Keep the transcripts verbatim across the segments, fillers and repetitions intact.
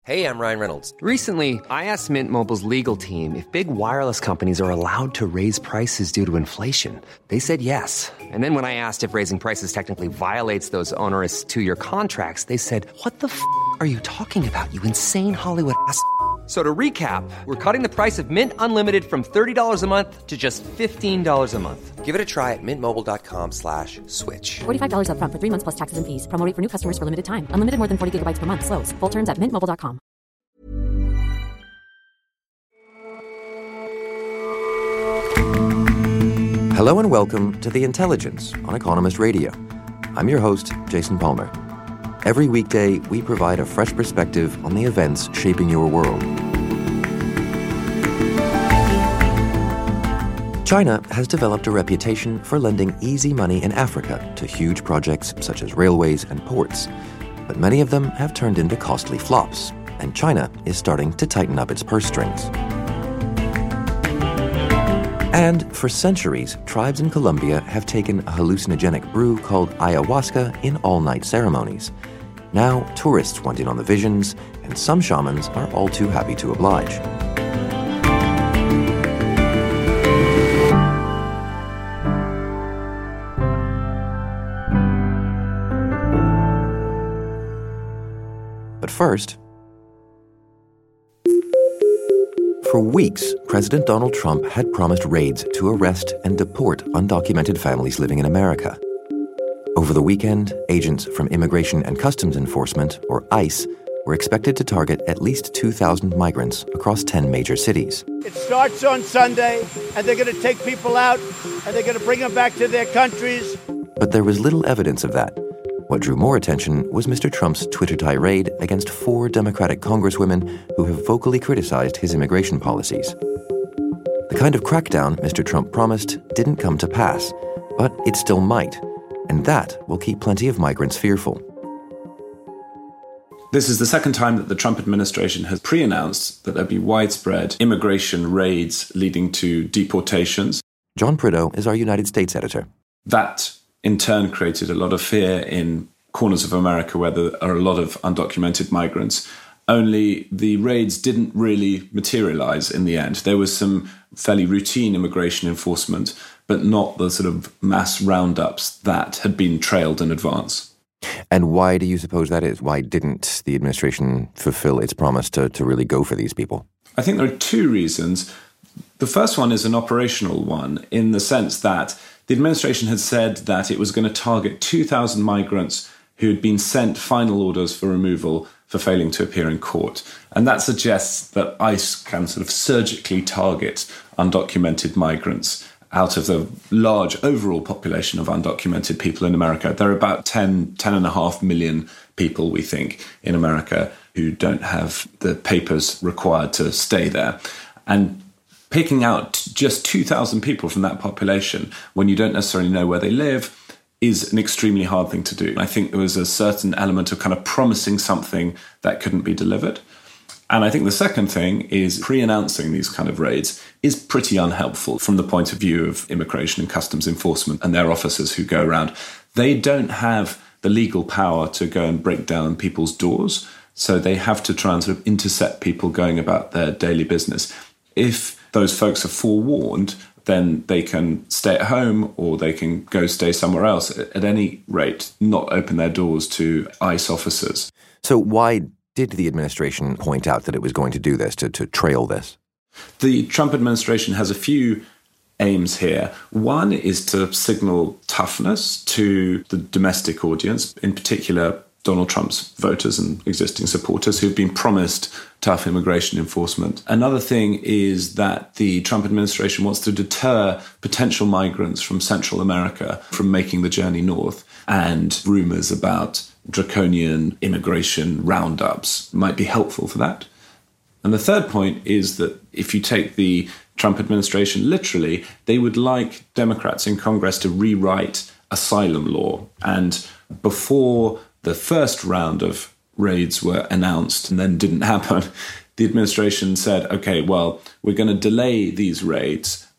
Hey, I'm Ryan Reynolds. Recently, I asked Mint Mobile's legal team if big wireless companies are allowed to raise prices due to inflation. They said yes. And then when I asked if raising prices technically violates those onerous two-year contracts, they said, what the f*** are you talking about, you insane Hollywood ass f- So to recap, we're cutting the price of Mint Unlimited from thirty dollars a month to just fifteen dollars a month. Give it a try at mintmobile.com slash switch. forty-five dollars up front for three months plus taxes and fees. Promo rate for new customers for limited time. Unlimited more than forty gigabytes per month. Slows full terms at mint mobile dot com. Hello and welcome to The Intelligence on Economist Radio. I'm your host, Jason Palmer. Every weekday, we provide a fresh perspective on the events shaping your world. China has developed a reputation for lending easy money in Africa to huge projects such as railways and ports. But many of them have turned into costly flops, and China is starting to tighten up its purse strings. And for centuries, tribes in Colombia have taken a hallucinogenic brew called ayahuasca in all-night ceremonies. Now, tourists want in on the visions, and some shamans are all too happy to oblige. But first, for weeks, President Donald Trump had promised raids to arrest and deport undocumented families living in America. Over the weekend, agents from Immigration and Customs Enforcement, or ICE, were expected to target at least two thousand migrants across ten major cities. It starts on Sunday, and they're going to take people out, and they're going to bring them back to their countries. But there was little evidence of that. What drew more attention was Mister Trump's Twitter tirade against four Democratic congresswomen who have vocally criticized his immigration policies. The kind of crackdown Mister Trump promised didn't come to pass, but it still might, and that will keep plenty of migrants fearful. This is the second time that the Trump administration has pre-announced that there'll be widespread immigration raids leading to deportations. John Prideaux is our United States editor. That in turn created a lot of fear in corners of America where there are a lot of undocumented migrants. Only the raids didn't really materialize in the end. There was some fairly routine immigration enforcement, but not the sort of mass roundups that had been trailed in advance. And why do you suppose that is? Why didn't the administration fulfill its promise to, to really go for these people? I think there are two reasons. The first one is an operational one, in the sense that the administration had said that it was going to target two thousand migrants who had been sent final orders for removal for failing to appear in court. And that suggests that ICE can sort of surgically target undocumented migrants out of the large overall population of undocumented people in America. There are about ten, ten and a half million people, we think, in America who don't have the papers required to stay there. And picking out just two thousand people from that population when you don't necessarily know where they live is an extremely hard thing to do. I think there was a certain element of kind of promising something that couldn't be delivered. And I think the second thing is pre-announcing these kind of raids is pretty unhelpful from the point of view of Immigration and Customs Enforcement and their officers who go around. They don't have the legal power to go and break down people's doors, so they have to try and sort of intercept people going about their daily business. If those folks are forewarned, then they can stay at home or they can go stay somewhere else. At any rate, not open their doors to ICE officers. So why did the administration point out that it was going to do this, to, to trail this? The Trump administration has a few aims here. One is to signal toughness to the domestic audience, in particular Donald Trump's voters and existing supporters who've been promised tough immigration enforcement. Another thing is that the Trump administration wants to deter potential migrants from Central America from making the journey north, and rumors about draconian immigration roundups might be helpful for that. And the third point is that if you take the Trump administration literally, they would like Democrats in Congress to rewrite asylum law. And before the first round of raids were announced and then didn't happen, the administration said, okay, well, we're going to delay these raids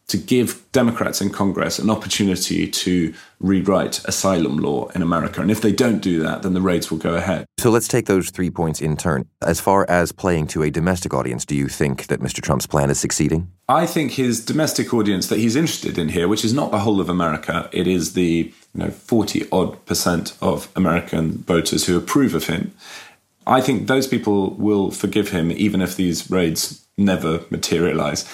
to give Democrats in Congress an opportunity to rewrite asylum law in America. And if they don't do that, then the raids will go ahead. So let's take those three points in turn. As far as playing to a domestic audience, do you think that Mister Trump's plan is succeeding? I think his domestic audience that he's interested in here, which is not the whole of America, it is the you know forty-odd percent of American voters who approve of him. I think those people will forgive him even if these raids never materialize.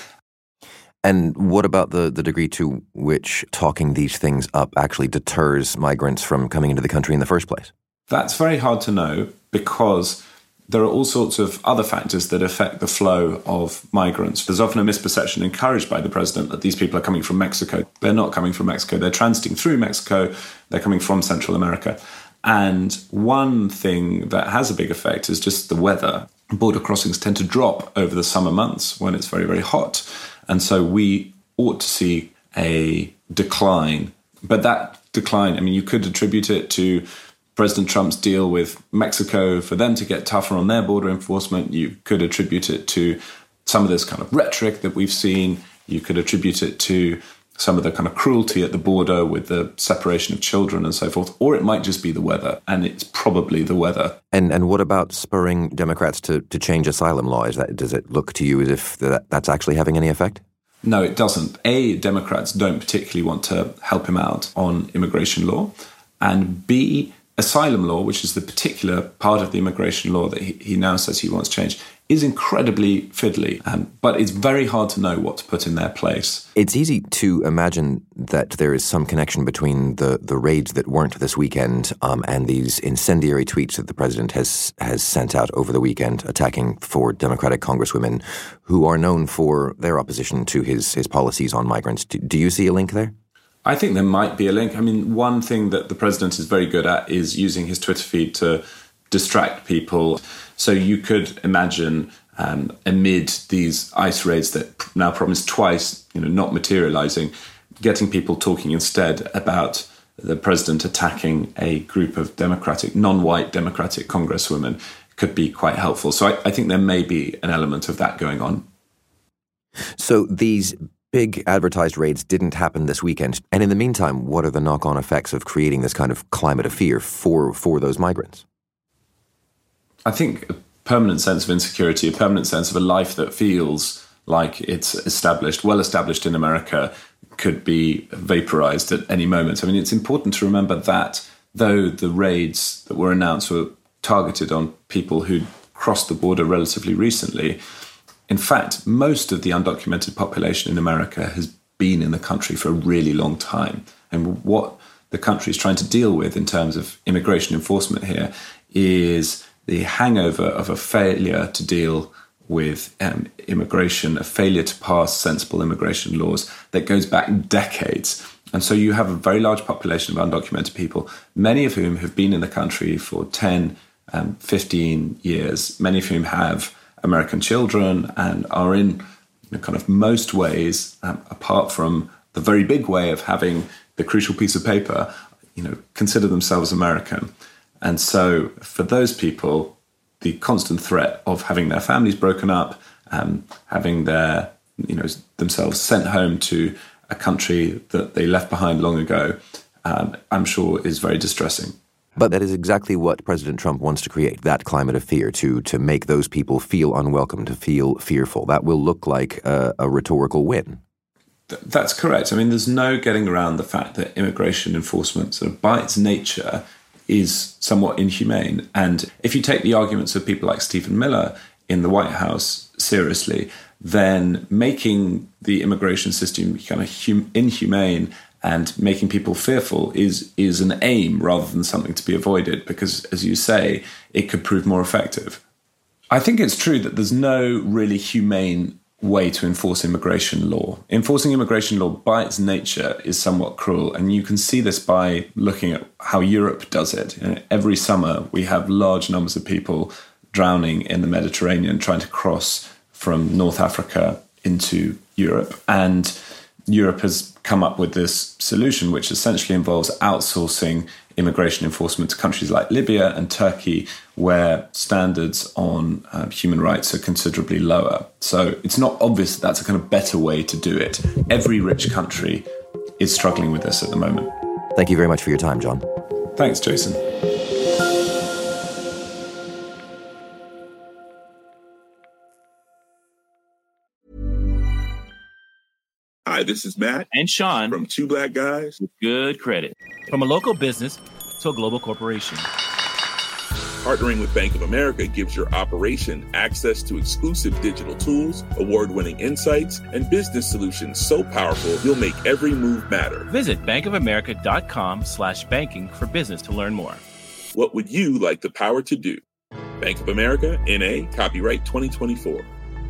And what about the, the degree to which talking these things up actually deters migrants from coming into the country in the first place? That's very hard to know because there are all sorts of other factors that affect the flow of migrants. There's often a misperception encouraged by the president that these people are coming from Mexico. They're not coming from Mexico. They're transiting through Mexico. They're coming from Central America. And one thing that has a big effect is just the weather. Border crossings tend to drop over the summer months when it's very, very hot. And so we ought to see a decline. But that decline, I mean, you could attribute it to President Trump's deal with Mexico for them to get tougher on their border enforcement. You could attribute it to some of this kind of rhetoric that we've seen. You could attribute it to some of the kind of cruelty at the border with the separation of children and so forth. Or it might just be the weather, and it's probably the weather. And and what about spurring Democrats to, to change asylum law? Is that, does it look to you as if that, that's actually having any effect? No, it doesn't. A, Democrats don't particularly want to help him out on immigration law. And B, asylum law, which is the particular part of the immigration law that he, he now says he wants changed, is incredibly fiddly. Um, but it's very hard to know what to put in their place. It's easy to imagine that there is some connection between the, the raids that weren't this weekend um, and these incendiary tweets that the president has has sent out over the weekend attacking four Democratic congresswomen who are known for their opposition to his, his policies on migrants. Do, do you see a link there? I think there might be a link. I mean, one thing that the president is very good at is using his Twitter feed to distract people. So you could imagine um, amid these ICE raids that now promised twice, you know, not materializing, getting people talking instead about the president attacking a group of Democratic, non-white Democratic congresswomen could be quite helpful. So I, I think there may be an element of that going on. So these big advertised raids didn't happen this weekend. And in the meantime, what are the knock-on effects of creating this kind of climate of fear for, for those migrants? I think a permanent sense of insecurity, a permanent sense of a life that feels like it's established, well established in America, could be vaporized at any moment. I mean, it's important to remember that though the raids that were announced were targeted on people who'd crossed the border relatively recently, in fact, most of the undocumented population in America has been in the country for a really long time. And what the country is trying to deal with in terms of immigration enforcement here is the hangover of a failure to deal with um, immigration, a failure to pass sensible immigration laws that goes back decades. And so you have a very large population of undocumented people, many of whom have been in the country for ten, um, fifteen years, many of whom have American children and are in you know, kind of most ways, um, apart from the very big way of having the crucial piece of paper, you know, consider themselves American. And so for those people, the constant threat of having their families broken up, um, having their, you know, themselves sent home to a country that they left behind long ago, um, I'm sure is very distressing. But that is exactly what President Trump wants to create, that climate of fear, to to make those people feel unwelcome, to feel fearful. That will look like a, a rhetorical win. Th- that's correct. I mean, there's no getting around the fact that immigration enforcement, sort of by its nature, is somewhat inhumane. And if you take the arguments of people like Stephen Miller in the White House seriously, then making the immigration system kind of hum- inhumane and making people fearful is is an aim rather than something to be avoided, because, as you say, it could prove more effective. I think it's true that there's no really humane way to enforce immigration law. Enforcing immigration law by its nature is somewhat cruel, and you can see this by looking at how Europe does it. You know, every summer we have large numbers of people drowning in the Mediterranean trying to cross from North Africa into Europe, and Europe has come up with this solution which essentially involves outsourcing immigration enforcement to countries like Libya and Turkey, where standards on uh, human rights are considerably lower. So it's not obvious that that's a kind of better way to do it. Every rich country is struggling with this at the moment. Thank you very much for your time, John. Thanks, Jason. Hi, this is Matt and Sean from Two Black Guys with Good Credit. From a local business to a global corporation, partnering with Bank of America gives your operation access to exclusive digital tools, award-winning insights, and business solutions so powerful you'll make every move matter. Visit bankofamerica.com slash banking for business to learn more. What would you like the power to do? Bank of America, N A, copyright twenty twenty-four.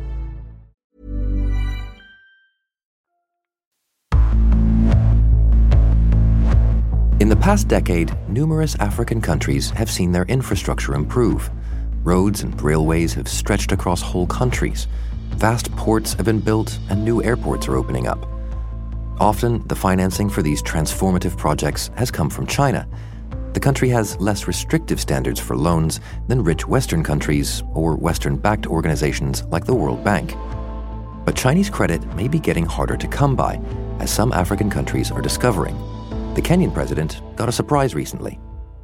In the past decade, numerous African countries have seen their infrastructure improve. Roads and railways have stretched across whole countries. Vast ports have been built and new airports are opening up. Often, the financing for these transformative projects has come from China. The country has less restrictive standards for loans than rich Western countries or Western-backed organizations like the World Bank. But Chinese credit may be getting harder to come by, as some African countries are discovering. The Kenyan president got a surprise recently.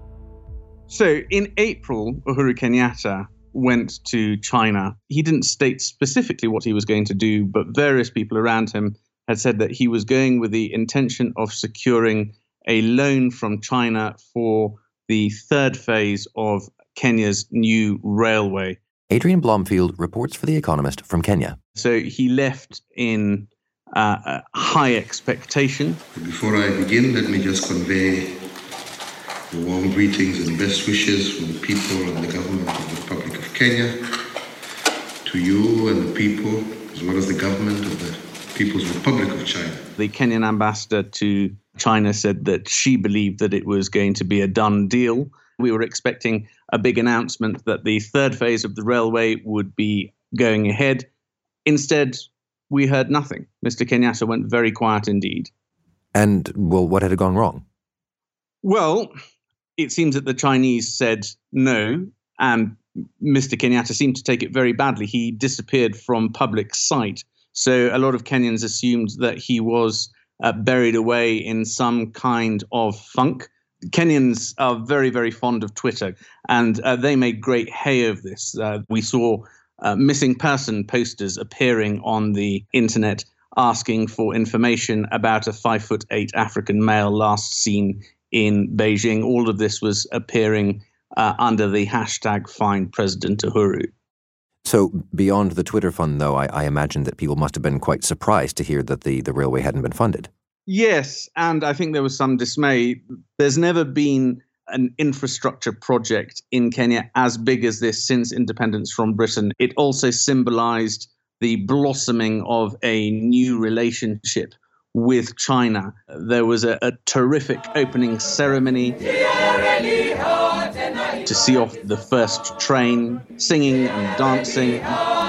So in April, Uhuru Kenyatta went to China. He didn't state specifically what he was going to do, but various people around him had said that he was going with the intention of securing a loan from China for the third phase of Kenya's new railway. Adrian Blomfield reports for The Economist from Kenya. So he left in Uh, a high expectation. Before I begin, let me just convey the warm greetings and best wishes from the people and the government of the Republic of Kenya to you and the people, as well as the government of the People's Republic of China. The Kenyan ambassador to China said that she believed that it was going to be a done deal. We were expecting a big announcement that the third phase of the railway would be going ahead. Instead, we heard nothing. Mister Kenyatta went very quiet indeed. And, well, what had gone wrong? Well, it seems that the Chinese said no, and Mister Kenyatta seemed to take it very badly. He disappeared from public sight. So a lot of Kenyans assumed that he was uh, buried away in some kind of funk. Kenyans are very, very fond of Twitter, and uh, they made great hay of this. Uh, we saw Uh, missing person posters appearing on the internet asking for information about a five foot eight African male last seen in Beijing. All of this was appearing uh, under the hashtag Find President Uhuru. So beyond the Twitter fund, though, I, I imagine that people must have been quite surprised to hear that the, the railway hadn't been funded. Yes, and I think there was some dismay. There's never been an infrastructure project in Kenya as big as this since independence from Britain. It also symbolized the blossoming of a new relationship with China. There was a, a terrific opening ceremony to see off the first train, singing and dancing.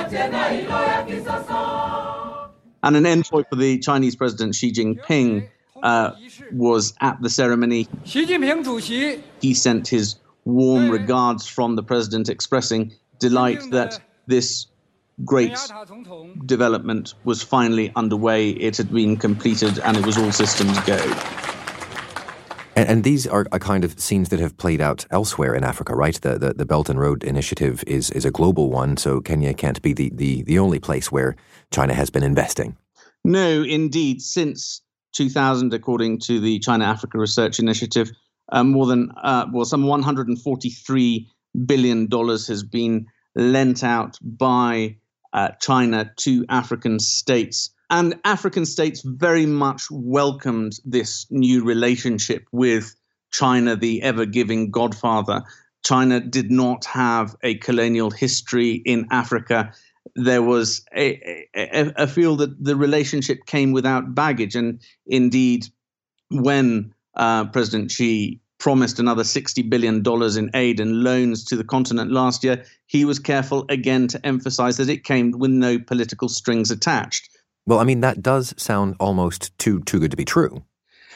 And an envoy for the Chinese President Xi Jinping Uh, was at the ceremony. He sent his warm regards from the president, expressing delight that this great development was finally underway. It had been completed and it was all systems go. And, and these are a kind of scenes that have played out elsewhere in Africa, right? The the, the Belt and Road Initiative is is a global one, so Kenya can't be the, the, the only place where China has been investing. No, indeed. Since two thousand, according to the China-Africa Research Initiative, uh, more than, uh, well, some one hundred forty-three billion dollars has been lent out by uh, China to African states. And African states very much welcomed this new relationship with China, the ever-giving godfather. China did not have a colonial history in Africa. There was a, a, a feel that the relationship came without baggage. And indeed, when uh, President Xi promised another sixty billion dollars in aid and loans to the continent last year, he was careful again to emphasize that it came with no political strings attached. Well, I mean, that does sound almost too too good to be true.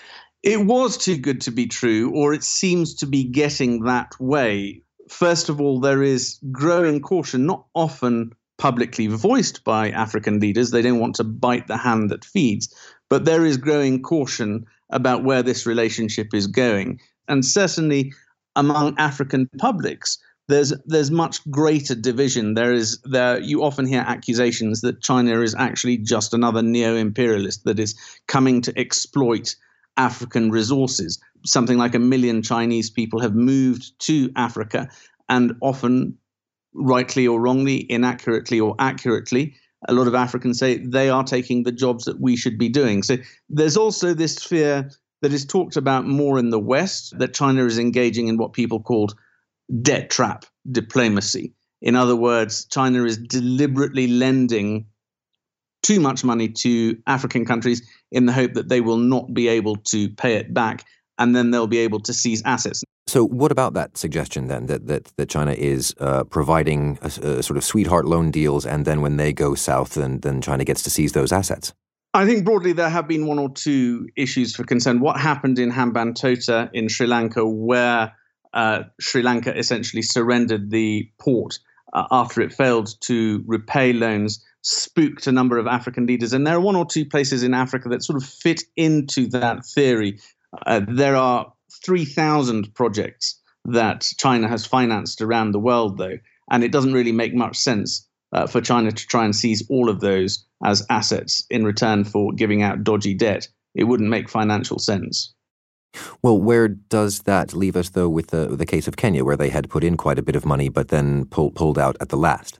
It was too good to be true, or it seems to be getting that way. First of all, there is growing caution, not often publicly voiced by African leaders. They don't want to bite the hand that feeds. But there is growing caution about where this relationship is going. And certainly among African publics, there's there's much greater division. There is there you often hear accusations that China is actually just another neo-imperialist that is coming to exploit African resources. Something like a million Chinese people have moved to Africa, and often, rightly or wrongly, inaccurately or accurately, a lot of Africans say they are taking the jobs that we should be doing. So there's also this fear that is talked about more in the West, that China is engaging in what people called debt trap diplomacy. In other words, China is deliberately lending too much money to African countries in the hope that they will not be able to pay it back, and then they'll be able to seize assets. So what about that suggestion then, that that, that China is uh, providing a, a sort of sweetheart loan deals, and then when they go south, then, then China gets to seize those assets? I think broadly there have been one or two issues for concern. What happened in Hambantota in Sri Lanka, where uh, Sri Lanka essentially surrendered the port uh, after it failed to repay loans, spooked a number of African leaders. And there are one or two places in Africa that sort of fit into that theory. Uh, there are three thousand projects that China has financed around the world, though, and it doesn't really make much sense uh, for China to try and seize all of those as assets in return for giving out dodgy debt. It wouldn't make financial sense. Well, where does that leave us, though, with the, the case of Kenya, where they had put in quite a bit of money but then pull, pulled out at the last?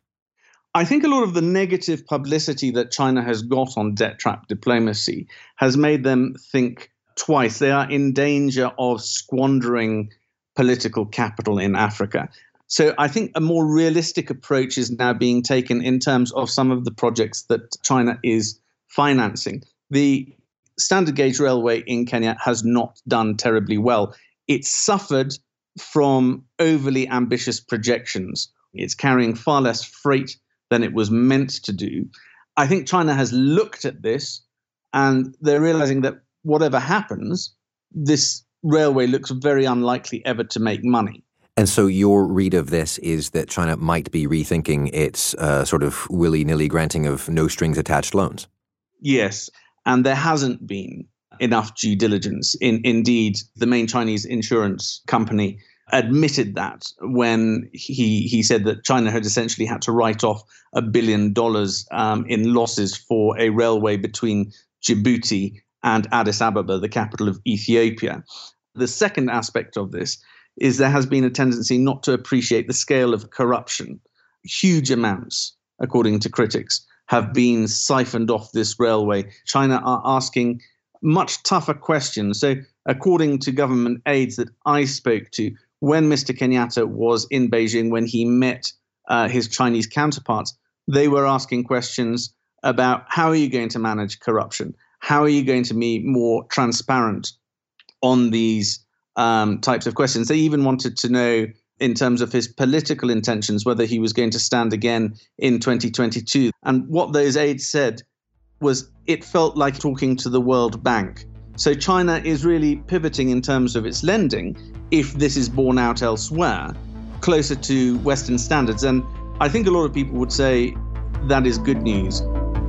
I think a lot of the negative publicity that China has got on debt trap diplomacy has made them think twice. They are in danger of squandering political capital in Africa. So I think a more realistic approach is now being taken in terms of some of the projects that China is financing. The standard gauge railway in Kenya has not done terribly well. It suffered from overly ambitious projections. It's carrying far less freight than it was meant to do. I think China has looked at this and they're realizing that whatever happens, this railway looks very unlikely ever to make money. And so your read of this is that China might be rethinking its uh, sort of willy-nilly granting of no-strings-attached loans? Yes, and there hasn't been enough due diligence. In, indeed, the main Chinese insurance company admitted that when he he said that China had essentially had to write off a billion dollars um, in losses for a railway between Djibouti and Addis Ababa, the capital of Ethiopia. The second aspect of this is there has been a tendency not to appreciate the scale of corruption. Huge amounts, according to critics, have been siphoned off this railway. China are asking much tougher questions. So according to government aides that I spoke to, when Mister Kenyatta was in Beijing, when he met uh, his Chinese counterparts, they were asking questions about how are you going to manage corruption? How are you going to be more transparent on these um, types of questions? They even wanted to know, in terms of his political intentions, whether he was going to stand again in twenty twenty-two. And what those aides said was it felt like talking to the World Bank. So China is really pivoting in terms of its lending, if this is borne out elsewhere, closer to Western standards. And I think a lot of people would say that is good news.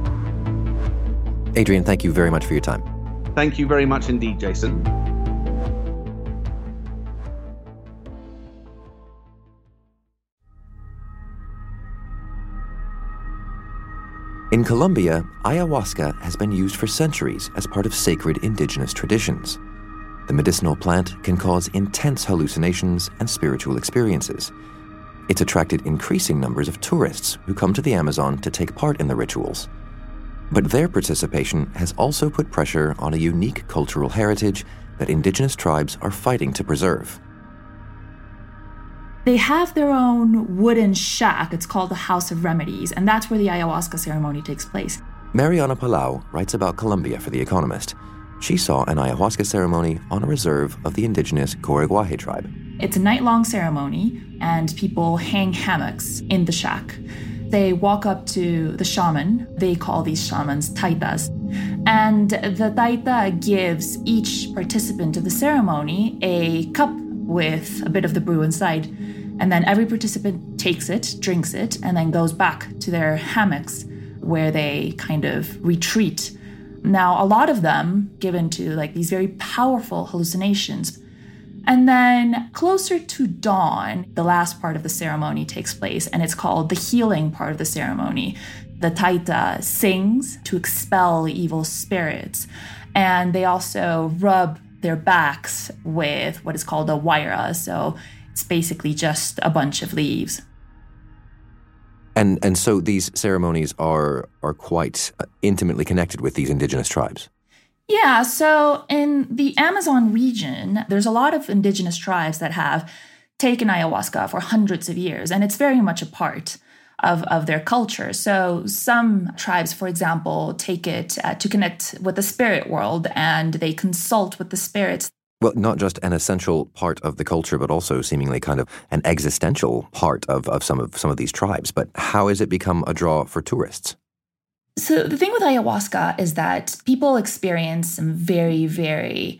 Adrian, thank you very much for your time. Thank you very much indeed, Jason. In Colombia, ayahuasca has been used for centuries as part of sacred indigenous traditions. The medicinal plant can cause intense hallucinations and spiritual experiences. It's attracted increasing numbers of tourists who come to the Amazon to take part in the rituals. But their participation has also put pressure on a unique cultural heritage that indigenous tribes are fighting to preserve. They have their own wooden shack. It's called the House of Remedies, and that's where the ayahuasca ceremony takes place. Mariana Palau writes about Colombia for The Economist. She saw an ayahuasca ceremony on a reserve of the indigenous Coreguaje tribe. It's a night-long ceremony, and people hang hammocks in the shack. They walk up to the shaman. They call these shamans taitas. And the taita gives each participant of the ceremony a cup with a bit of the brew inside. And then every participant takes it, drinks it, and then goes back to their hammocks where they kind of retreat. Now, a lot of them give into like these very powerful hallucinations. And then closer to dawn, the last part of the ceremony takes place, and it's called the healing part of the ceremony. The taita sings to expel evil spirits, and they also rub their backs with what is called a waira. So it's basically just a bunch of leaves. And and so these ceremonies are are quite intimately connected with these indigenous tribes. Yeah, so in the Amazon region, there's a lot of indigenous tribes that have taken ayahuasca for hundreds of years, and it's very much a part of, of their culture. So some tribes, for example, take it uh, to connect with the spirit world, and they consult with the spirits. Well, not just an essential part of the culture, but also seemingly kind of an existential part of, of some of some of these tribes. But how has it become a draw for tourists? So the thing with ayahuasca is that people experience some very, very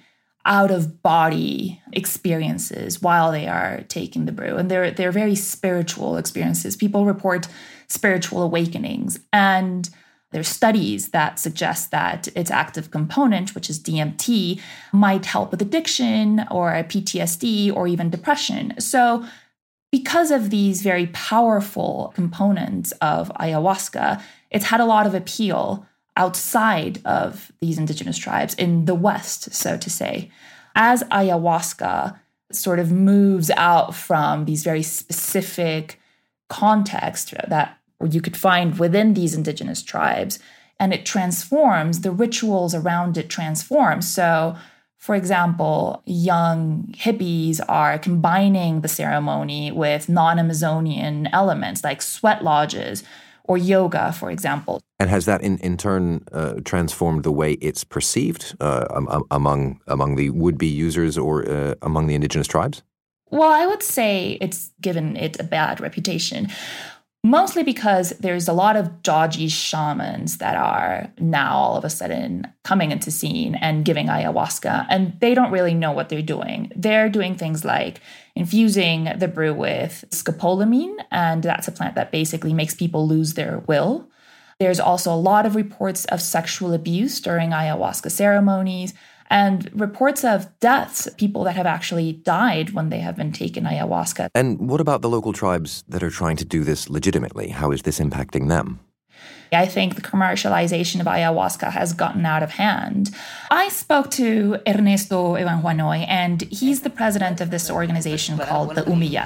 out-of-body experiences while they are taking the brew. And they're, they're very spiritual experiences. People report spiritual awakenings. And there's studies that suggest that its active component, which is D M T, might help with addiction or P T S D or even depression. So because of these very powerful components of ayahuasca, it's had a lot of appeal outside of these indigenous tribes in the West, so to say. As ayahuasca sort of moves out from these very specific contexts that you could find within these indigenous tribes, and it transforms, the rituals around it transform. So, for example, young hippies are combining the ceremony with non-Amazonian elements like sweat lodges or yoga, for example. And has that in, in turn uh, transformed the way it's perceived uh, um, among among the would-be users or uh, among the indigenous tribes? Well, I would say it's given it a bad reputation. Mostly because there's a lot of dodgy shamans that are now all of a sudden coming into scene and giving ayahuasca, and they don't really know what they're doing. They're doing things like infusing the brew with scopolamine, and that's a plant that basically makes people lose their will. There's also a lot of reports of sexual abuse during ayahuasca ceremonies, and reports of deaths, people that have actually died when they have been taken ayahuasca. And what about the local tribes that are trying to do this legitimately? How is this impacting them? I think the commercialization of ayahuasca has gotten out of hand. I spoke to Ernesto Evanjuanoy, and he's the president of this organization called the Umiyak.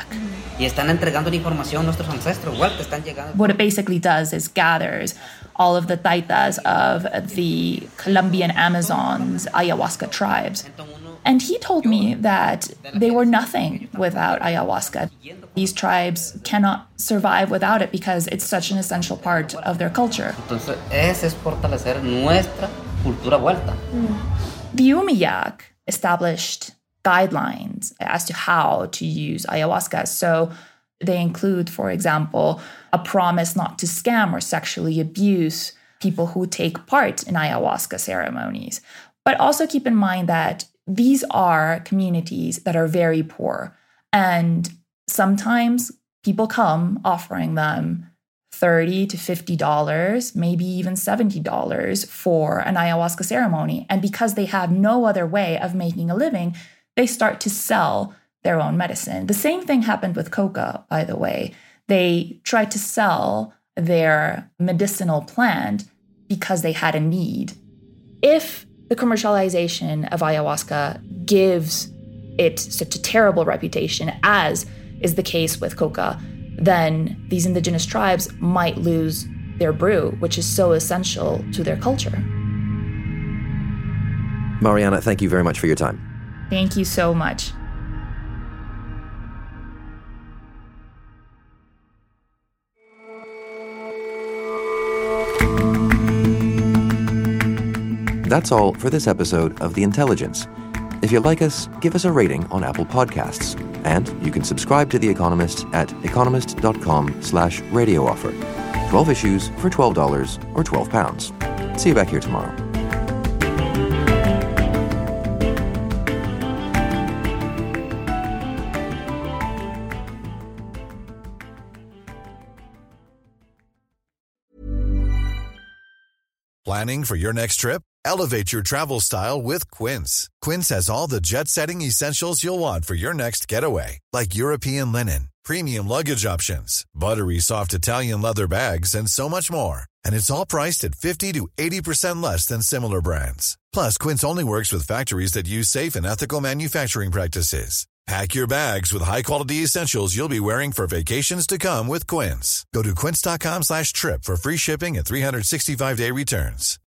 What it basically does is gathers all of the taitas of the Colombian Amazons ayahuasca tribes. And he told me that they were nothing without ayahuasca. These tribes cannot survive without it because it's such an essential part of their culture. Entonces, ese es fortalecer nuestra cultura vuelta. The Umiyak established guidelines as to how to use ayahuasca. So they include, for example, a promise not to scam or sexually abuse people who take part in ayahuasca ceremonies. But also keep in mind that these are communities that are very poor. And sometimes people come offering them thirty to fifty dollars, maybe even seventy dollars for an ayahuasca ceremony. And because they have no other way of making a living, they start to sell their own medicine. The same thing happened with coca, by the way. They tried to sell their medicinal plant because they had a need. If the commercialization of ayahuasca gives it such a terrible reputation, as is the case with coca, then these indigenous tribes might lose their brew, which is so essential to their culture. Mariana, thank you very much for your time. Thank you so much. That's all for this episode of The Intelligence. If you like us, give us a rating on Apple Podcasts. And you can subscribe to The Economist at economist.com slash radio offer. twelve issues for twelve dollars or twelve pounds. See you back here tomorrow. Planning for your next trip? Elevate your travel style with Quince. Quince has all the jet-setting essentials you'll want for your next getaway, like European linen, premium luggage options, buttery soft Italian leather bags, and so much more. And it's all priced at fifty to eighty percent less than similar brands. Plus, Quince only works with factories that use safe and ethical manufacturing practices. Pack your bags with high-quality essentials you'll be wearing for vacations to come with Quince. Go to quince.com slash trip for free shipping and three sixty-five day returns.